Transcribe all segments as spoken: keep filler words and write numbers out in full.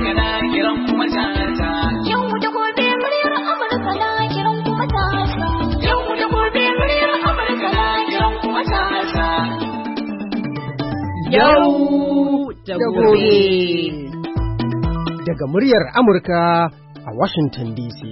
Amurka na kiran kuma tata. Yau da gobe muryar Amurka na kiran kuma tata. Yau da gobe muryar Amurka na kiran kuma tata. Yau da gobe. Daga muryar Amurka a Washington D C.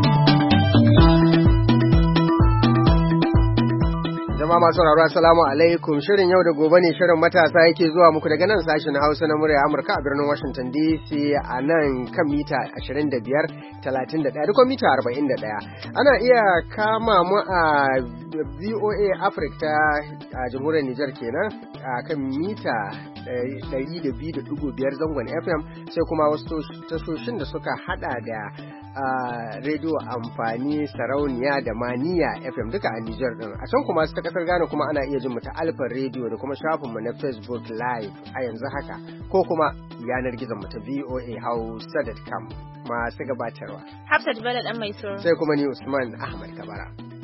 Jama'a masu sauraro assalamu alaikum. Shirin yau da gobe ne shirin matasa yake zuwa muku daga nan sashen Hausa na murya Amurka a birnin Washington D C a nan kan mita ashirin da biyar, talatin da ɗaya da kuma mita arba'in da ɗaya. Ana iya kama mu a V O A Africa ta a jamhuriyar Nijar kenan a kan mita ɗari da biyu da ɗigo biyar zangon F M, sai kuma wasu tashoshin da suka hada da a rediyo amfani sarauniya da maniya F M duka a Nijar din. A can kuma ta kasar Ghana kuma ana iya jin mu ta Alfa Radio da kuma shafin mu na Facebook Live a yanzu haka, ko kuma yanar gizon mu ta V O A Hausa dot com. Masu gabatarwa Hafsat Bello dan mai soro, sai kuma ni Usman Ahmad Kabara.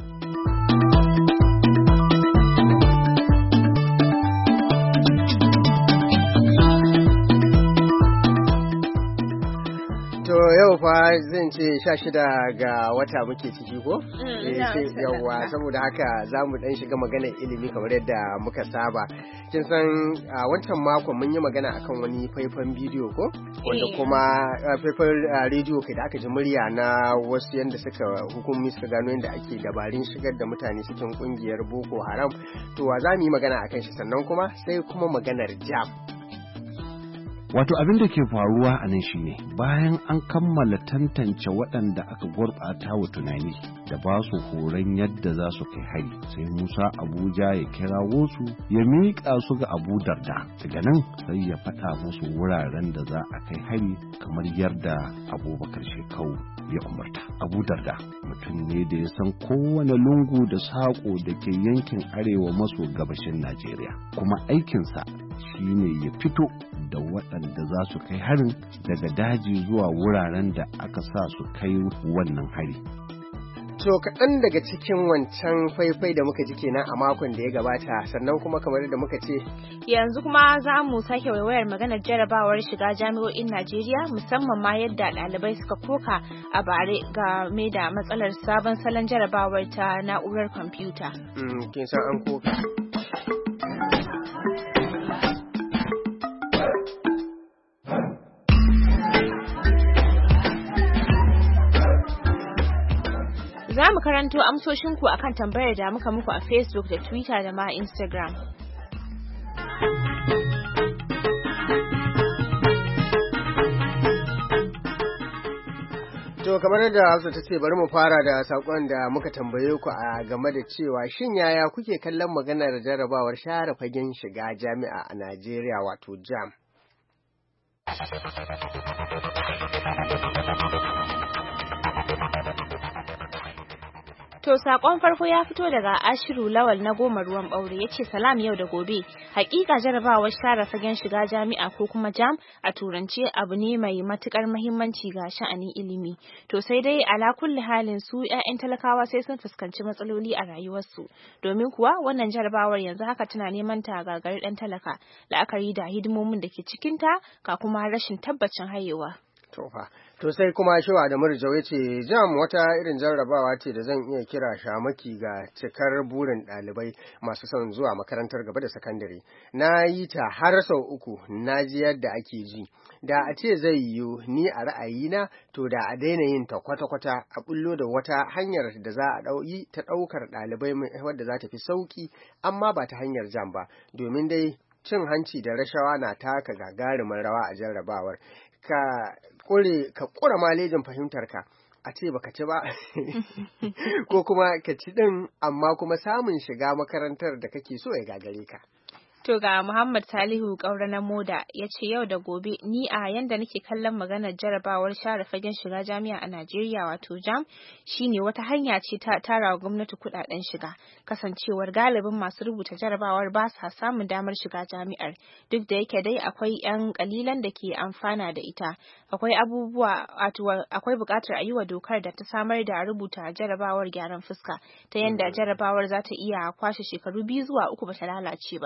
To yau fa zan ce sha shida ga wata muke ciki ko? Yawwa, saboda haka za mu ɗan shiga maganar ilimi kamar yadda muka saba. Kin san a wancan makon mun yi magana akan wani faifan bidiyo ko? Wanda kuma faifan rediyo kai da aka ji murya na wasu yadda suka hukumomi suka gano yadda ake dabarun shigar da mutane cikin kungiyar Boko Haram. To wa za mu yi magana akan shi, sannan kuma sai kuma maganar jam. Wato abin da ke faruwa a nan shine bayan an kammala tantance waɗanda aka gurɓata wa tunani da ba su horon yadda za su kai hari, sai Musa Abuja ya kirawo su ya miƙa su ga Abu Darda. Daga nan sai ya faɗa musu wuraren da za a kai hari kamar yadda Abubakar Shekau ya umarta. Abu Darda mutum ne da ya san kowane lungu da saƙo da ke yankin arewa maso gabashin Najeriya, kuma aikinsa shine ya fito da waɗanda za su kai harin daga daji zuwa wuraren da aka sa su kai wannan hari. To kaɗan daga cikin wancan faifai da muka ji kenan a makon da ya gabata, sannan kuma kamar da muka ce yanzu kuma za mu sake waiwayar maganar jarabawar shiga jami'o'in Najeriya, musamman ma yadda ɗalibai suka koka a bare game da matsalar sabon salon jarabawar ta na'urar kwamfuta. Mm, kin san an koka. Za mu karanto amsoshinku akan tambayar da muka muku a Facebook da Twitter da ma Instagram. To kamar yadda Hafsa ta ce, bari mu fara da sakon da muka tambaye ku a game da cewa shin yaya kuke kallon maganar jarabawar share fagen shiga jami'a a Najeriya wato jam. To sakon farko ya fito daga Ashiru Lawal na Goma Ruwan Ɓaure, yace salam yau da gobe. Hakika jarabawar share fagen shiga jami'a ko kuma jam a turance abu ne mai matukar muhimmanci ga sha'anin ilimi. To sai dai ala kulli halin su ƴaƴan talakawa sai sun fuskanci matsaloli a rayuwarsu. Domin kuwa wannan jarabawar yanzu haka tana neman ta gagari dan talaka, la'akari da hidimomin da ke cikin ta ka kuma rashin tabbacin hayewa. To fa To sai kuma Shewa da Murjau ya ce jam wata irin jarrabawa ce da zan iya kira shamaki ga cikar burin ɗalibai masu son zuwa makarantar gaba da sakandare. Na yi ta har sau uku, na ji yadda ake ji. Da a ce zai yiwu ni a ra'ayina, to da a daina yin ta kwata-kwata, a bullo da wata hanyar da za a ɗauyi ta ɗaukar ɗalibai wadda za ta fi sauƙi, amma ba ta hanyar jam ba, domin dai cin hanci da rashawa na taka gagarumin rawa a jarrabawar. Ka kure ka kura malejin fahimtarka, a ce baka ci ba ko kuma ka ci din amma kuma samun shiga makarantar da kake so ya gagare ka. To ga Muhammad Salihu Kaura na Moda ya ce yau da gobe ni a yanda nake kallon maganar jarabawar share fagen shiga jami'a a Najeriya wato jam shine wata hanya ce ta tara wa gwamnati kudaden shiga, kasancewar galibin masu rubuta jarabawar ba sa samun damar shiga jami'ar, duk da yake dai akwai yan kalilan da ke amfana da ita. Akwai abubuwa wato akwai bukatar a yi wa dokar da ta samar da rubuta jarabawar gyaran fuska ta yanda jarabawar za ta iya kwashe shekaru biyu zuwa uku bata lalace ba, ko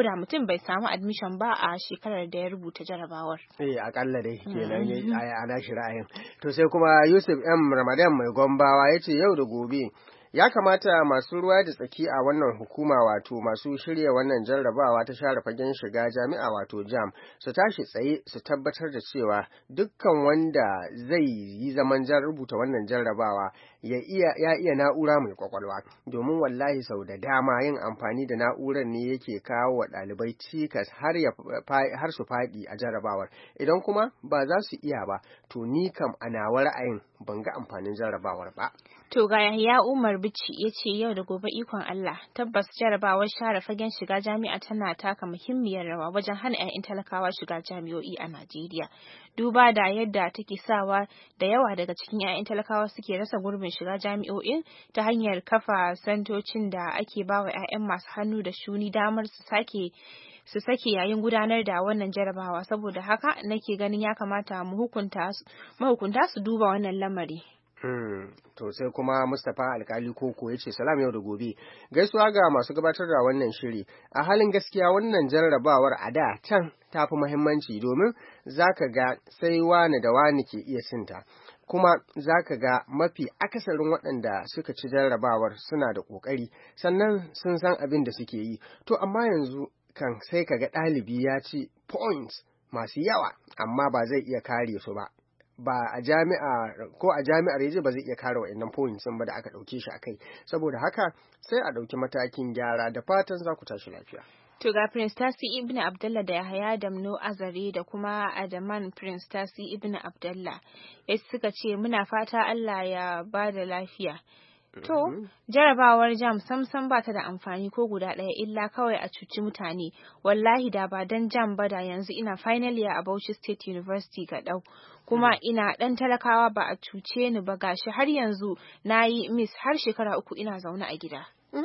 da mutum bai samu admission ba a shekarar da ya rubuta jarabawar. Eh akalla dai kenan ana shi ra'ayin. To sai kuma Yusuf M Ramadan mai Gombawa yace yau da gobe ya kamata masu ruwa da tsaki a wannan hukuma wato masu shirya wannan jarrabawa ta share fagen shiga jami'a wato jam su tashi tsaye su tabbatar da cewa dukkan wanda zai yi zaman jan rubuta wannan jarrabawa ya iya ya iya na'ura mai kwakwalwa domin wallahi sau da dama yin amfani da na'urar ne yake kawo wa ɗalibai cikas har ya har su faɗi a jarrabawar idan kuma ba za su iya ba to ni kam a nawa ra'ayin ban ga amfanin jarrabawar ba. To ga Yahya Umar Bichi ya ce yau da gobe ikon Allah tabbas jarabawar share fagen shiga jami'a tana taka muhimmiyar rawa wajen hana 'ya'yan talakawa shiga jami'o'i a Najeriya. Duba da yadda take sawa da yawa daga cikin 'ya'yan talakawa suke rasa gurbin shiga jami'o'in ta hanyar kafa santocin da ake bawa 'ya'yan masu hannu da shuni damar su sake su sake yayin gudanar da wannan jarabawa saboda haka nake ganin ya kamata mu hukunta mahukunta su duba wannan lamari. Hmm. To sai kuma Mustapha Alkali Koko ya ce salam yau da gobe gaisuwa ga masu gabatar da wannan shiri a halin gaskiya wannan jarrabawar a da can tafi muhimmanci domin zaka ga sai wani da wani ke iya sinta kuma zaka ga mafi akasarin waɗanda suka ci jarrabawar suna da ƙoƙari sannan sun san abin da suke yi to amma yanzu kan sai kaga ɗalibi ya ci points masu yawa amma ba zai iya kare su ba ba a jami'a ko a jami'ar yaje ba zai iya kare wa'annan points ba da aka dauke shi akai saboda haka sai a dauki matakin gyara da fatan za ku tashi lafiya. To ga Prince Tasi Ibn Abdullah da Yahaya Damno Azare da kuma Adaman Prince Tasi Ibn Abdullah ya suka ce muna fata Allah ya ba da lafiya. To, jarabawar jam samsam ba ta da amfani ko guda ɗaya illa kawai a cuci mutane. Wallahi da ba dan jam ba da yanzu ina final year a Bauchi State University ga ɗau. Kuma ina ɗan talakawa ba a cuce ni ba gashi har yanzu na yi miss har shekara uku ina zaune a gida.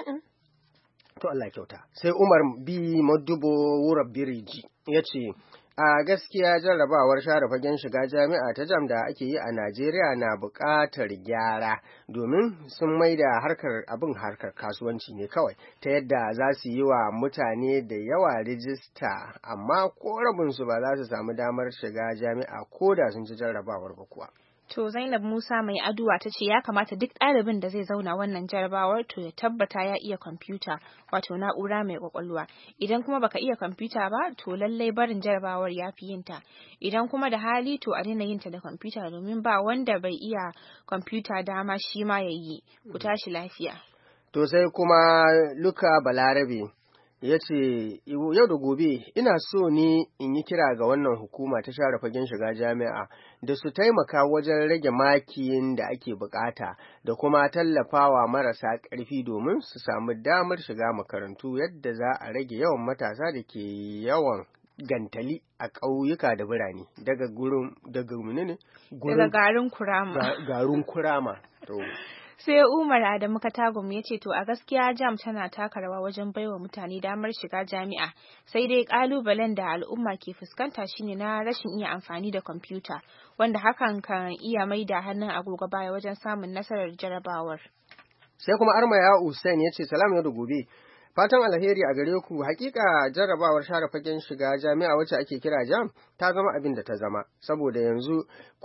To Allah kyauta. Sai Umar B. Madubo Wura Biriji ya ce, a gaskiya jarrabawar share fagen shiga jami'a ta jam da ake yi a Najeriya na buƙatar gyara domin sun maida harkar abin harkar kasuwanci ne kawai ta yadda za su yi wa mutane da yawa rijista amma ko rabinsu ba za su samu damar shiga jami'a ko da sun ci jarrabawar ba kuwa. To Zainab Musa mai aduwa ta ce ya kamata duk ɗalibin da zai zauna wannan jarabawar to ya tabbata ya iya kwamfuta wato na'ura mai kwakwalwa. Idan kuma baka iya kwamfuta ba to lallai barin jarabawar ya fi yinta. Idan kuma da hali to a daina yinta da kwamfuta domin ba wanda bai iya kwamfuta dama shi ma ya yi. Ku tashi lafiya. To sai kuma Luka Balarabe ya ce yau da gobe ina so ne in yi kira ga wannan hukuma ta share fagen shiga jami'a da su taimaka wajen rage makiyin da ake bukata da kuma tallafawa marasa ƙarfi domin su samu damar shiga makarantu yadda za a rage yawan matasa da ke yawan gantali a ƙauyuka da birane daga gurin daga menene daga garin kurama garin kurama to sai Umar Adamu Katagum ya ce to a gaskiya jam tana taka rawa wajen baiwa mutane damar shiga jami'a sai dai kalubalen da al'umma ke fuskanta shine na rashin iya amfani da kwamfuta wanda hakan kan iya maida hannun agogo baya wajen samun nasarar jarabawar. Sai kuma Armaya Hussein ya ce salam yau da gobe fatan alheri a gare ku hakika jarrabawar share fagen shiga jami'a wacce ake kira jam ta zama abin da ta zama saboda yanzu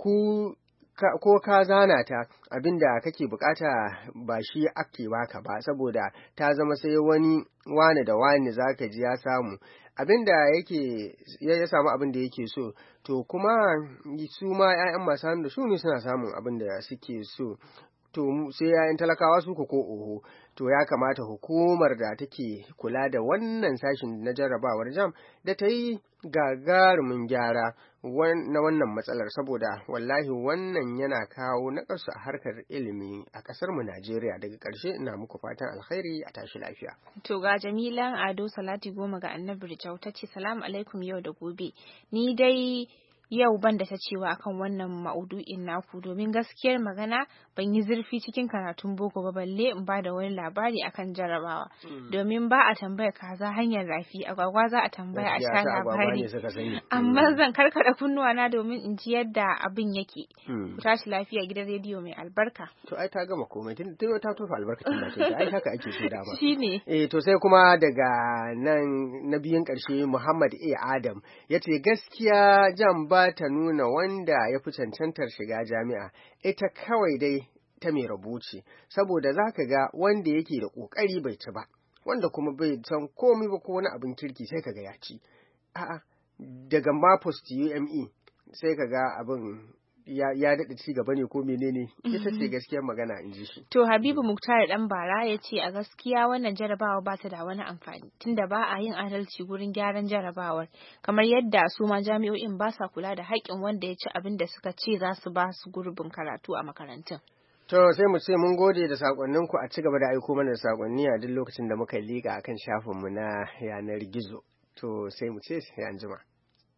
ku Ka, ko ka zana ta abinda kake bukata ba shi ake baka ba saboda ta zama sai wani wane da wani zaka ji ya samu abinda yake ya samu abinda yake so to kuma su ma ƴaƴan masu hannu da shuni suna samun abinda suke so to sai ƴaƴan talakawa su ko oho to ya kamata hukumar da take kula da wannan sashin na jarrabawar jam da ta yi gagarumin gyara na wannan matsalar saboda wallahi wannan yana kawo naƙasu a harkar ilimi a ƙasar mu Najeriya daga ƙarshe ina muku fatan alkhairi a tashi lafiya. To ga Jamilan Ado Salati goma ga Annabi Rijau ta ce salamu alaikum yau da gobe ni dai yau ban da ta cewa akan wannan maudu'in naku domin gaskiyar magana ban yi zurfi cikin karatun boko ba balle in ba da wani labari akan jarabawa domin ba a tambaya kaza hanyar rafi agwagwa za a tambaya a sha labari amma zan karkada kunnuwa na domin in ji yadda abin yake ku tashi lafiya gidan rediyo mai albarka to ai ta gama komai tun tun ta tofa albarkacin da ta ai haka ake so dama shine eh to sai kuma daga nan na biyun karshe Muhammad A Adam yace gaskiya jam ba ta nuna wanda ya fi cancantar shiga jami'a ita kawai dai ta mai rubuci saboda zaka ga wanda yake da kokari bai ci ba wanda kuma bai san komai ba ko wani abin kirki sai kaga ya ci a'a daga ma post U M E sai kaga abin ya ya daɗa ci gaba ne ko menene ita ce gaskiyar magana in ji shi. To Habibu Muktar dan Bara ya ce a gaskiya wannan jarabawa ba ta da wani amfani tunda ba a yin adalci gurin gyaran jarabawar kamar yadda su ma jami'o'in ba sa kula da haƙƙin wanda ya ci abin da suka ce za su ba su gurbin karatu a makarantun. To sai mu ce mun gode da sakonninku a ci gaba da aiko mana sakonni a duk lokacin da muka liƙa akan shafinmu na yanar gizo. To sai mu ce sai an jima.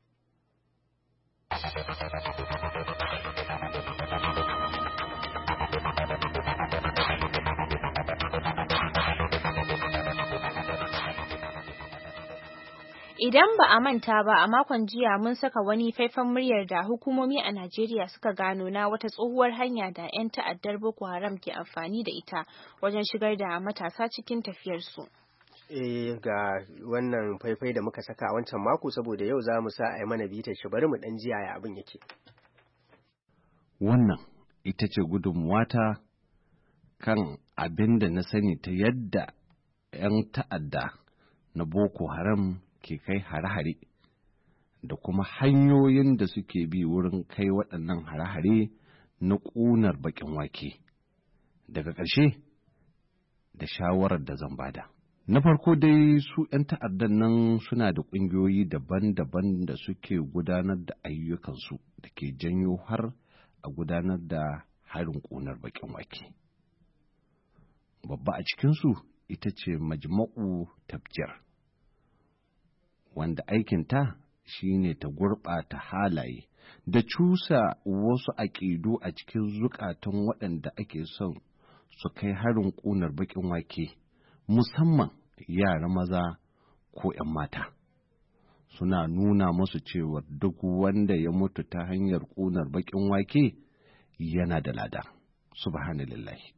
Idan ba a manta ba a makon jiya mun saka wani faifan muryar da hukumomi a Najeriya suka gano na wata tsohuwar hanya da 'yan ta'addar Boko Haram ke amfani da ita wajen shigar da matasa cikin tafiyarsu. Eh ga wannan faifai da muka saka a wancan mako saboda yau za mu sa a yi mana bitar shi bari mu dan jiya ya abin yake. Wannan ita ce gudunmuwata kan abin da na sani ta yadda 'yan ta'adda na Boko Haram ke kai hare-hare da kuma hanyoyin da suke bi wurin kai waɗannan hare-hare na ƙunar baƙin wake. Daga ƙarshe da shawarar da zan bada. Na farko dai su ‘yan ta'addan nan suna da ƙungiyoyi daban-daban da suke gudanar da ayyukansu da ke janyo har a gudanar da harin ƙunar baƙin wake. Babba a cikinsu ita ce Majma'u Tabjir, wanda aikinta shi ne ta gurɓata halaye da cusa wasu aƙidu a cikin zukatan waɗanda ake son su kai harin ƙunar baƙin wake. Musamman yara maza ko ‘yan mata, suna nuna musu cewa duk wanda ya mutu ta hanyar ƙunar baƙin wake yana da lada. Subhanallahi.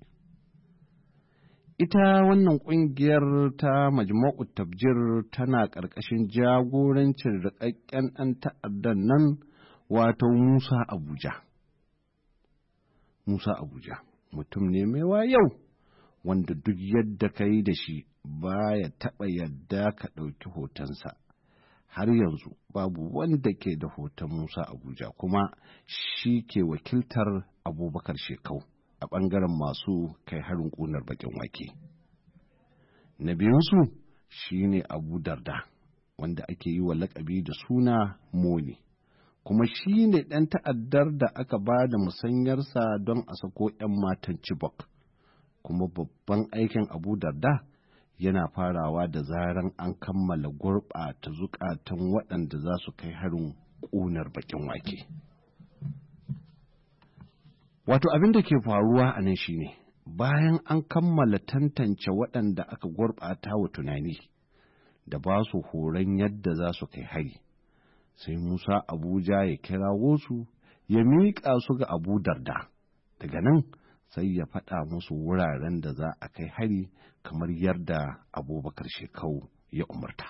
Ita wannan ƙungiyar ta Majma'u Tabjir tana ƙarƙashin jagorancin riƙaƙƙen ɗan ta'addan nan wato Musa Abuja. Musa Abuja mutum ne mai wayau, wanda duk yadda ka yi da shi ba ya taɓa yadda ka ɗauki hotonsa. Har yanzu babu wanda ke da hoton Musa Abuja, kuma shi ke wakiltar Abubakar Shekau a ɓangaren masu kai harin ƙunar baƙin wake. Na biyunsu shi ne Abu Darda, wanda ake yi wa laƙabi da suna Moni, kuma shi ne ɗan ta'addar da aka ba da musanyarsa don a sako ‘yan matan Chibok. Kuma babban aikin Abu Darda yana farawa da zaran an kammala gurɓata zukatan waɗanda za su kai harin ƙunar baƙin wake. Wato abin da ke faruwa a nan shi ne, bayan an kammala tantance waɗanda aka gurɓata wa tunani da ba su horon yadda za su kai hari, sai Musa Abuja ya kirawo su ya miƙa su ga Abu Darda. Daga nan sai ya faɗa musu wuraren da za a kai hari kamar yadda Abubakar Shekau ya umarta.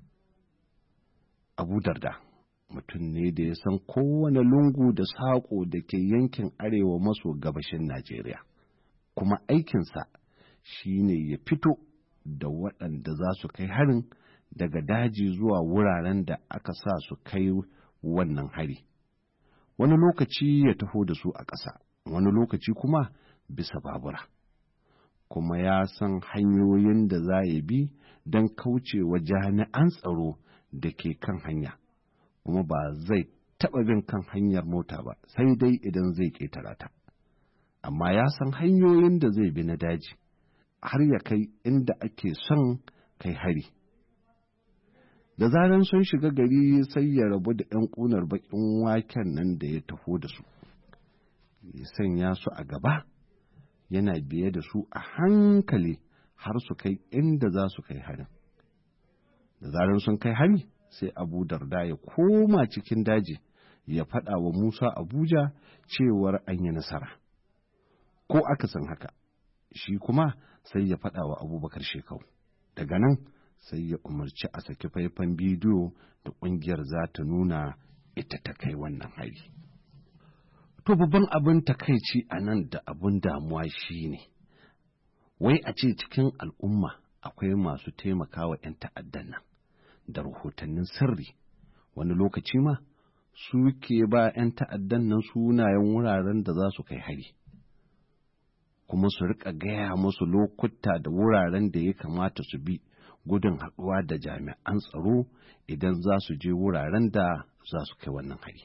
Abu Darda mutum ne da ya san kowane lungu da saƙo da ke yankin arewa maso gabashin Najeriya, kuma aikinsa shi ne ya fito da waɗanda za su kai harin daga daji zuwa wuraren da aka sa su kai wannan hari. Wani lokaci ya taho da su a ƙasa, wani lokaci kuma bisa babura, kuma ya san hanyoyin da za ya bi don kaucewa jami'an tsaro da ke kan hanya, kuma ba zai taɓa bin kan hanyar mota ba sai dai idan zai ƙetara ta, amma ya san hanyoyin da zai bi na daji har ya kai inda ake son kai hari. da zaran sun shiga gari sai ya rabu da ‘yan ƙunar baƙin waken nan da ya taho da su, ya sanya su a gaba, yana biye da su a hankali har su kai inda za su kai harin. Da zaran sun kai hari, sai Abu Darda ya koma cikin daji ya faɗa wa Musa Abuja cewar an yi nasara. Ko aka san haka, shi kuma sai ya faɗa wa Abubakar Shekau. Daga nan sai ya umarci a saki faifan bidiyo da ƙungiyar za ta nuna ita ta kai wannan hari. To babban abin takaici a nan da abin damuwa shi ne, wai a ce cikin al'umma akwai masu taimakawa ‘yan ta'addan nan da rahotannin sirri, wani lokaci ma suke ba ‘yan ta'addan nan sunayen wuraren da za su kai hari, kuma su riƙa gaya musu lokuta da wuraren da ya kamata su bi gudun haɗuwa da jami'an tsaro idan za su je wuraren da za su kai wannan hari.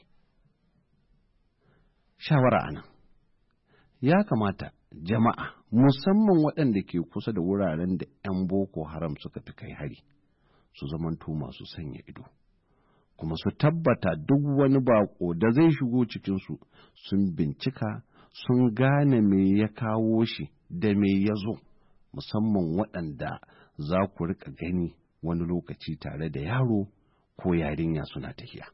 Shawara a nan, ya kamata jama'a musamman waɗanda ke kusa da wuraren da ‘yan Boko Haram suka fi kai hari su zamanto masu sanya ido, kuma su tabbata duk wani baƙo da zai shigo cikinsu sun bincika sun gane me ya kawo shi da me ya zo, musamman waɗanda za ku riƙa gani wani lokaci tare da yaro ko yarinya suna tafiya.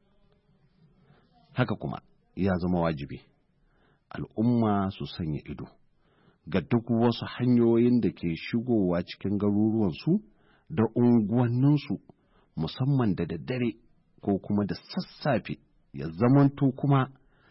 Haka kuma ya zama wajibi al'umma su sanya ido ga duk wasu hanyoyin da ke shigowa cikin garuruwansu da unguwanninsu, musamman da daddare ko kuma da sassafe, ya zamanto kuma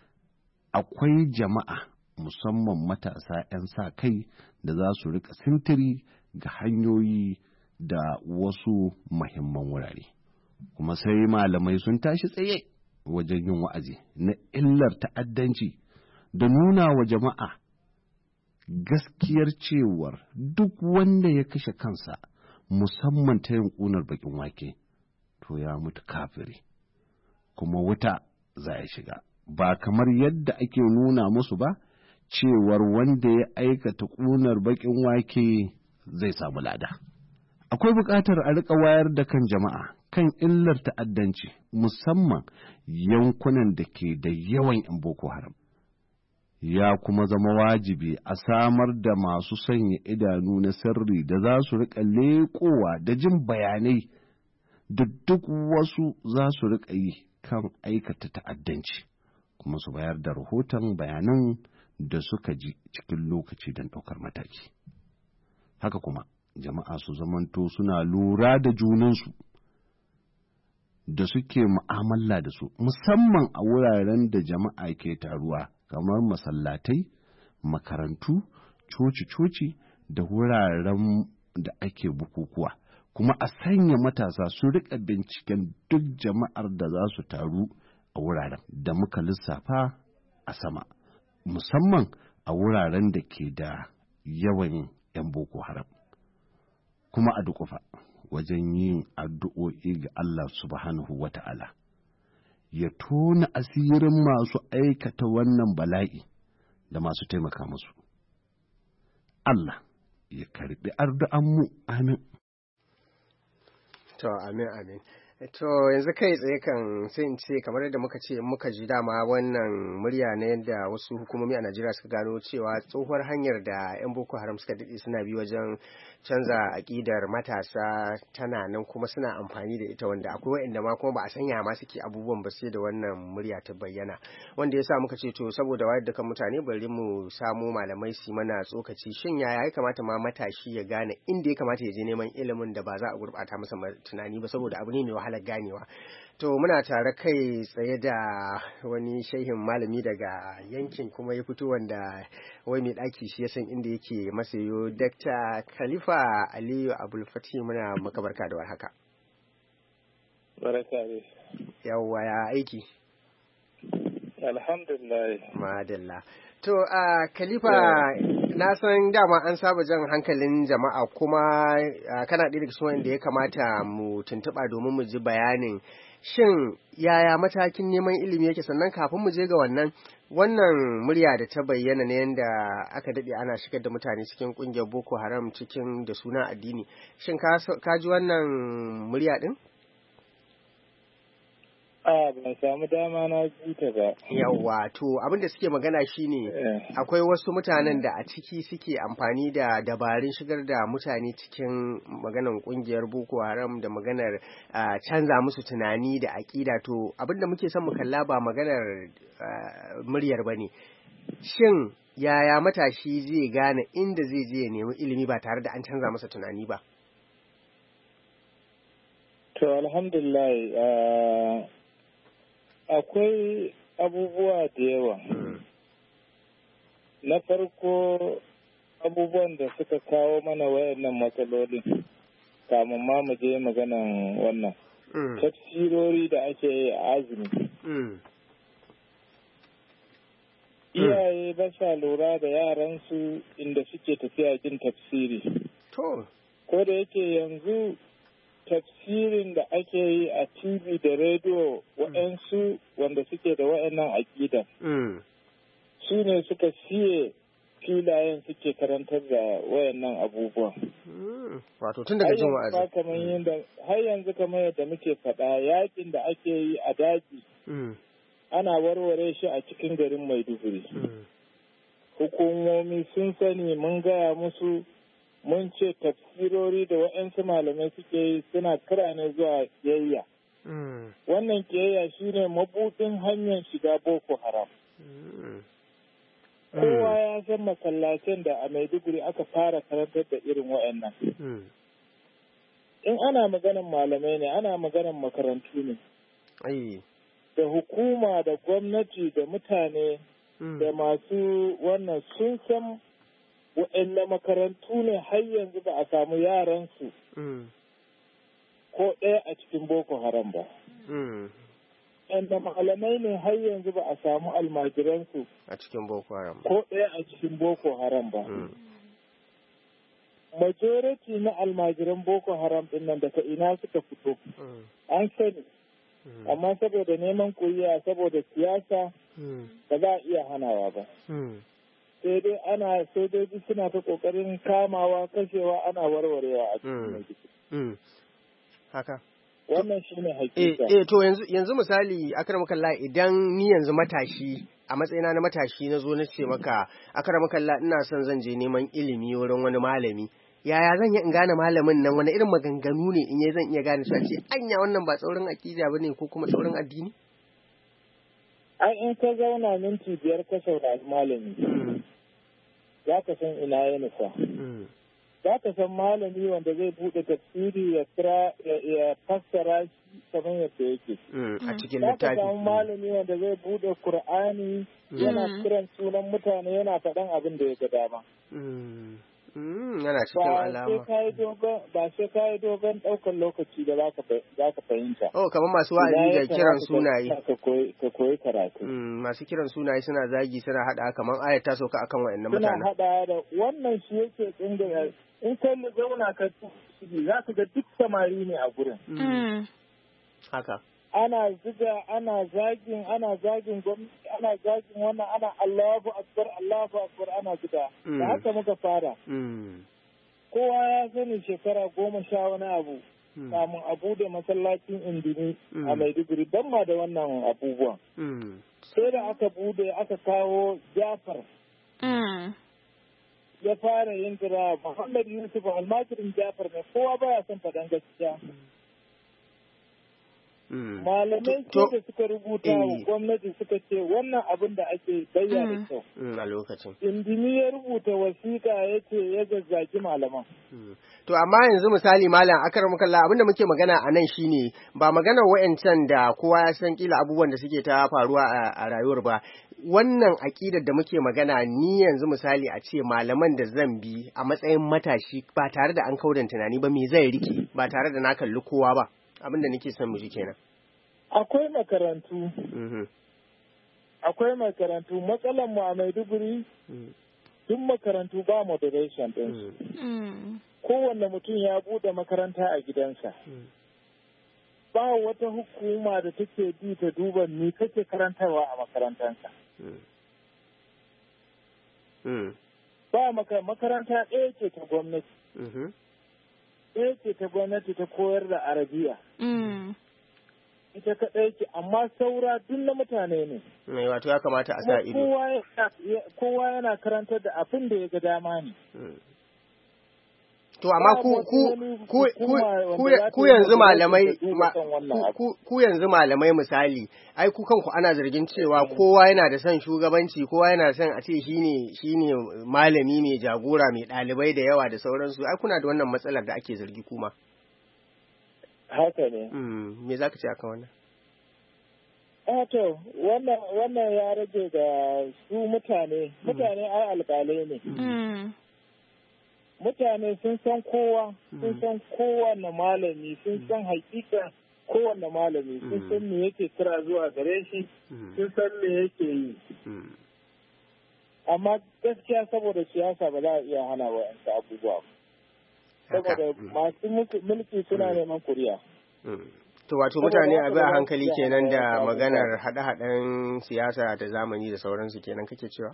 akwai jama'a musamman matasa ‘yan sa kai da za su rika sintiri ga hanyoyi da wasu muhimman wurare. Kuma sai malamai sun tashi tsaye wajen yin wa'azi na illar ta'addanci da nuna wa jama'a gaskiyar cewar duk wanda ya kashe kansa musamman ta yin ƙunar baƙin wake to ya mutu kafiri, kuma wuta za ya shiga, ba kamar yadda ake nuna musu ba cewar wanda ya aikata ƙunar baƙin wake zai samu lada. Akwai buƙatar a riƙa wayar da kan jama'a kan illar ta'addanci musamman yankunan da ke da yawan ‘yan Boko Haram. Ya kuma zama wajibi a samar da masu sanya idanu na sirri da za su riƙa leƙowa da jin bayanai da duk wasu za su riƙa yi kan aikata ta'addanci, kuma su bayar da rahoton bayanan da suka ji cikin lokaci don ɗaukar mataki. Haka kuma jama'a su zamanto suna lura da junansu da suke mu'amala da su, musamman a wuraren da jama'a ke taruwa kamar masallatai, makarantu, coci-coci da wuraren da ake bukukuwa, kuma a sanya matasa su riƙa binciken duk jama'ar da za su taru a wuraren da muka lissafa a sama, musamman a wuraren da ke da yawan ‘yan Boko Haram, kuma a duƙufa wajen yin addu'o'i ga Allah subhanahu wa ta'ala, ya tona asirin masu aikata wannan bala'i da masu taimaka musu. Allah ya karɓi addu'anmu, amin. To, amin, amin. To yanzu kai tsaye kan sai in ce kamar yadda muka ce muka ji dama wannan murya na yadda wasu hukumomi a Najeriya suka gano cewa tsohuwar hanyar da 'yan Boko Haram suka daɗe suna bi wajen canza aƙidar matasa tana nan kuma suna amfani da ita, wanda akwai waɗanda ma kuma ba a sanya ma suke abubuwan ba sai da wannan murya ta bayyana, wanda ya sa muka ce to saboda wayar da kan mutane bari mu samo malamai su mana tsokaci shin yaya ya kamata ma matashi ya gane inda ya kamata ya je neman ilimin da ba za a gurɓata masa tunani ba, saboda abu ne mai wahala ganewa. To muna tare kai tsaye da wani shehin malami daga yankin kuma ya fito wanda wai mai ɗaki shi ya san inda yake masayo, Dakta Khalifa Aliyu Abdulfatih, muna maka barka da warhaka. Barka ne. Yawwa ya aiki? Alhamdulillah. Madalla. To a uh, Khalifa na san dama an saba jan hankalin jama'a kuma uh, kana ɗaya daga cikin wanda ya kamata mu tuntuɓa domin mu ji bayanin shin yaya matakin neman ilimi yake, sannan kafin mu je ga wannan wannan murya da ta bayyana ne yadda aka daɗe ana shigar da mutane cikin ƙungiyar Boko Haram cikin da suna addini, shin ka ji wannan murya ɗin? A ban samu dama na ji ta ba. Yawwa, to abinda suke magana shine akwai wasu mutanen da a ciki suke amfani da dabarun shigar da mutane cikin maganar kungiyar Boko Haram da maganar uh, canza musu tunani da aƙida. To abinda muke son mu kalla ba maganar uh, muryar bane. Shin yaya matashi zai gane inda zai je ya nemi ilimi ba tare da an canza masa tunani ba? To alhamdulillah uh... akwai abubuwa da yawa. Na farko abubuwan da suka kawo mana wayannan matsalolin kamun ma mu je maganan wannan. Tafsirori da ake yi a azumi. Iyaye ba sa lura da yaransu inda suke tafiya jin tafsiri. Ko da yake yanzu tafsirin da ake yi a T V da rediyo waɗansu wanda suke da waɗannan aƙidan su ne suka siye filayen suke karantar da waɗannan abubuwan. Wato tun daga jin wa'azi. Har yanzu kamar yadda muke faɗa yakin da ake yi a daji ana warware shi a cikin garin Maiduguri. Hukumomi sun sani mun gaya musu mun ce tafsirori da waɗansu malamai suke yi suna kira ne zuwa kiyayya. Wannan kiyayya shine mabuɗin hanyar shiga Boko Haram. Kowa ya san masallacin da a Maiduguri aka fara karantar da irin waɗannan. In ana maganan malamai ne, ana maganan makarantu ne. Da hukuma da gwamnati da mutane da masu wannan sun san waɗanne makarantu ne har yanzu ba a samu yaransu ko ɗaya a cikin Boko Haram ba. Waɗanne malamai ne har yanzu ba a samu almajiransu a cikin Boko Haram ko ɗaya a cikin Boko Haram ba. Majority na almajiran Boko Haram ɗin nan daga ina suka fito. An sani. Amma saboda neman kuriya saboda siyasa ba za a iya hanawa ba. sai dai ana sojoji suna ta kokarin kamawa kashewa ana warwarewa a cikin haka wannan shine hakika eh eh to yanzu yanzu misali akramakallah idan ni yanzu matashi a matsayina na matashi na zo na ce maka akramakallah ina son zan je neman ilimi wurin wani malami, yaya zan yi in gane malamin nan wani irin maganganu ne in yi zan iya gane su a ce anya wannan ba tsaurin akida bane ko kuma tsaurin addini? Ai in ka zauna minti biyar ka saurari malami za ka san ina ya nufa. Za ka san malami wanda zai buɗe tafsiri ya kira ya fassara shi kamar yadda yake. A cikin littafi. Za ka san malami wanda zai buɗe Kur'ani yana kiran sunan mutane yana faɗan abin da ya ga dama. Yana cikin alama. Ba sai ka yi dogon ɗaukar lokaci da za ka fahimta. Oh, kamar masu wa'azi da kiran sunaye. Ka koyi karatu. Masu kiran sunaye suna zagi suna haɗa kamar ayat ta sauka akan wa'annan mutanen. Suna haɗa da wannan shi yake tsinga in kai mu zauna ka tuki za ka ga duk samari ne a gurin. Haka. Ana ziga, ana zagin, ana zagin gwamnati, ana zagin wannan, ana Allahu Akbar, Allahu Akbar, ana ziga. Da haka muka fara. Kowa ya sani shekara goma sha wani abu, kamun abu da masallacin indini a Maiduguri, don ma da wannan abubuwan. Sai da aka bude aka kawo Jafar. Ya fara yin jira Muhammad Yusuf almajirin Jafar ne, kowa baya son faɗan gaskiya. Malamai ce da suka rubuta wa gwamnati suka ce wannan abin da ake bayyana kyau. A lokacin. Indimi ya rubuta wasiƙa ya ce ya zazzaki malaman. To amma yanzu misali malam akaramukallah abinda muke magana a nan shine ba maganar wa'ancan da kowa ya san kila abubuwan da suke ta faruwa a rayuwar ba. Wannan aƙidar da muke magana ni yanzu misali a ce malaman da zan bi a matsayin matashi ba tare da an kaudan tunani ba me zai rike ba tare da na kalli kowa ba. Abinda nake son mu ji kenan. Akwai makarantu. Akwai makarantu. Matsalan mu a Maiduguri duk makarantu ba moderation din. Kowanne mutum ya bude makaranta a gidansa. Ba wata hukuma da take bi ta duba ni kake karantarwa a makarantanka. Ba makaranta ɗaya ce ta gwamnati. Ɗaya ce ta gwamnati ta koyar da Arabiya. ita kaɗai ce, amma saura duk na mutane ne. Mai wato ya kamata a sa ido. Kowa yana karantar da abin da ya ga dama ne. To amma ku ku ku ku yanzu malamai ku yanzu malamai misali ai ku kanku ana zargin cewa kowa yana da son shugabanci, kowa yana son a ce shine shine malami mai jagora mai ɗalibai da yawa da sauransu, ai kuna da wannan matsalar da ake zargi kuma. Haka ne. Mm, me zaka ce akan wannan? Ah to wannan wannan ya rage ga su mutane, mutane ai alƙalai ne. Mm. Mutane sun san kowa, sun san kowanne malami, sun san hakika kowanne malami, sun san me yake kira zuwa gare shi, sun san me yake yi. Amma gaskiya saboda siyasa ba za a iya hana wa yansu abubuwa. Saboda masu mulki suna neman kuriya. To wato mutane a bi a hankali kenan da maganar haɗe-haɗen siyasa da zamani da sauransu kenan kake cewa?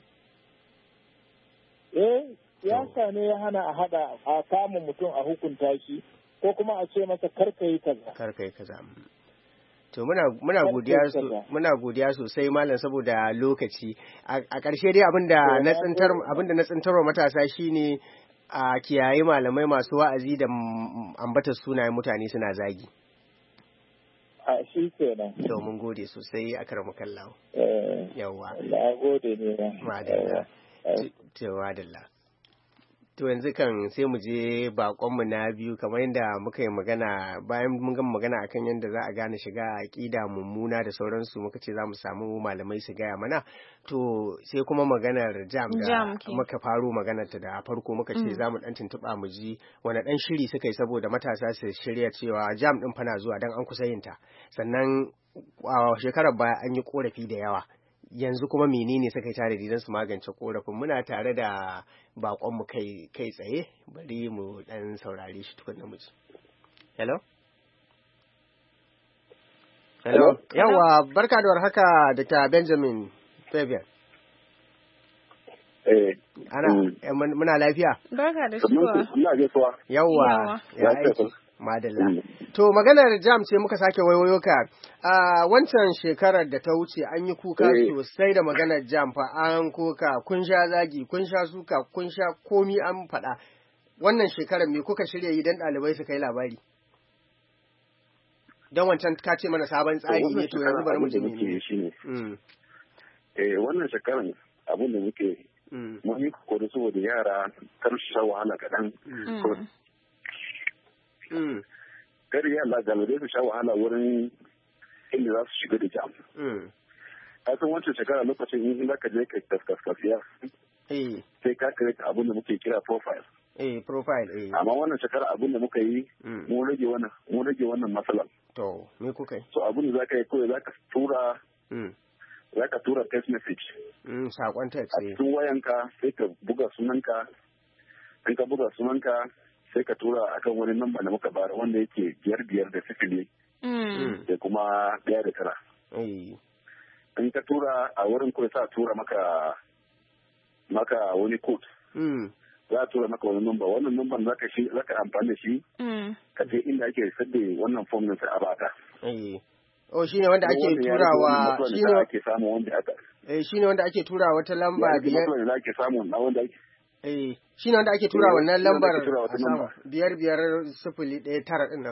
Eh, siyasa ne ya hana a hada a kama mutum a hukunta shi ko kuma a ce masa karka yi kaza. Karka yi kaza. To muna muna godiya muna godiya sosai malam saboda lokaci. A ƙarshe dai abinda na tsintar abinda na tsintarwa matasa shine a kiyaye malamai masu wa'azi da ambatar sunayen mutane suna zagi. A shi kenan. To mun gode sosai a karamu kallawo. Eh. Yawwa. Na gode ne. Madalla. To madalla. To yanzu kan sai mu je bakonmu na biyu kamar yadda muka yi magana bayan mun gama magana akan yadda za a gane shiga aƙida mummuna da sauransu muka ce za mu samu malamai su gaya mana to sai kuma maganar jam da muka faro maganar ta da farko muka ce za mu dan tuntuɓa mu ji wani dan shiri suka yi saboda matasa su shirya cewa jam din fana zuwa dan an kusa yin ta sannan a shekarar baya an yi korafi da yawa yanzu kuma menene suka yi tare don su magance korafin muna tare da bakonmu kai kai tsaye bari mu dan saurare shi tukun namiji. Hello? Hello? Yawa barka da warhaka Doctor Benjamin Fabian. Eh, ana muna lafiya? Barka da shigowa. Ina gaisuwa. Yawa. Ya aiki. Madalla. To maganar jam ce muka sake waiwayo ka. A wancan shekarar da ta wuce an yi kuka sosai da maganar jam fa an koka kun sha zagi kun sha suka kun sha komi an faɗa. Wannan shekarar me kuka shirya yi dan ɗalibai su kai labari? Don wancan ka ce mana sabon tsari ne to yanzu bari mu ji ne. Eh wannan shekarar abin da muke mun yi kokari saboda yara kar su sha wahala kaɗan. Kar yi Allah galibai su sha wahala wurin inda za su shiga da jam. A san wancan shekara lokacin in za ka je ka kaskasiya sai ka kare abin da muke kira profile. Eh profile eh. Amma wannan shekara abin da muka yi mun rage wannan mun rage wannan matsalar. To me kuka yi? So abin da za ka yi kawai za ka tura za ka tura text message. Mm, sakon text eh. A cikin wayanka sai ka buga sunanka in ka buga sunanka sai ka tura akan wani namba da muka bara wanda yake biyar biyar da sifili da kuma ɗaya da tara. In ka tura a wurin kawai sa tura maka maka wani code. Za a tura maka wani namba wannan namban za ka shi za ka amfani da shi ka je inda ake sadde wannan form din sai a baka. Oh shine wanda ake turawa shine ake samu wanda aka eh shine wanda ake turawa wata lamba biyar wanda ake samu na wanda ake eh shine wanda ake tura wannan lambar a sama biyar biyar sifili ɗaya tara din nan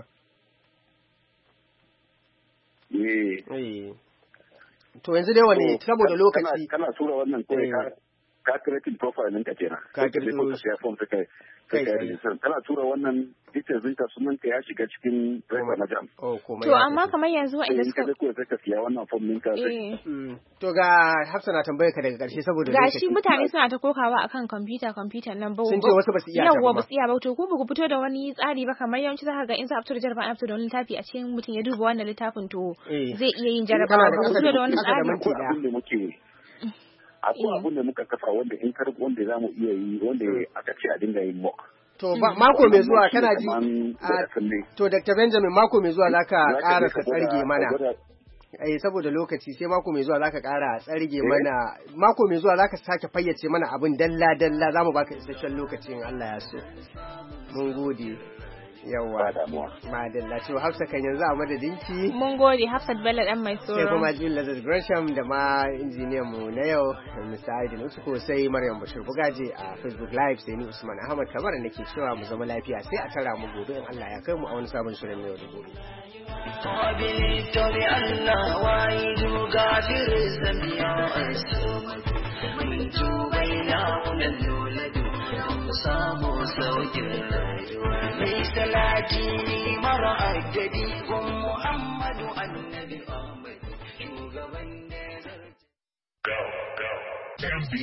eh to yanzu dai wani saboda lokaci kana tura wannan kai ka ka creating profile ɗinka kenan ka creating share form ta kai kai kana tura wannan details ɗinka sunan ka ya shiga cikin record na jam to amma kamar yanzu wa'anda suka ko ka siya wannan form ɗinka to ga Hafsa na tambaye ka daga ƙarshe saboda lokaci gashi mutane suna ta kokawa akan computer computer nan ba sun ce wasu ba su iya ta ba su iya ba to ku ba ku fito da wani tsari ba kamar yawanci zaka ga in za a fito da jarabawa an fito da wani littafi a cikin mutum ya duba wannan littafin to zai iya yin jarabawa ba ku fito da wani tsari abin da muke akwai abin da muka kafa wanda in karbi wanda za mu iya yi wanda aka ce a dinga yin mock. To mako mai zuwa kana ji to Doctor Benjamin mako mai zuwa zaka ƙara ka tsarge mana. Eh saboda lokaci sai mako mai zuwa zaka ƙara tsarge mana mako mai zuwa zaka sake fayyace mana abin dalla dalla zamu baka isasshen lokacin Allah ya so. Mun gode. yawa madalla to Hafsa kan yanzu a madadinki mun gode Hafsat Bello dan mai tsoro sai kuma Jill Lazarus Gresham da ma injiniyan mu na yau Mister Aidin Usuko sai Maryam Bashir Bugaje a Facebook Live sai ni Usman Ahmad Kamar nake cewa mu zama lafiya sai a tara mu gobe in Allah ya kai mu a wani sabon shirin na yau da gobe قابلت لله وايد غافر السميع الصمد من جوبينا ونلولد صامو سوج الرجوع ليس لاتي مرأة جديد محمد النبي أحمد شو غبن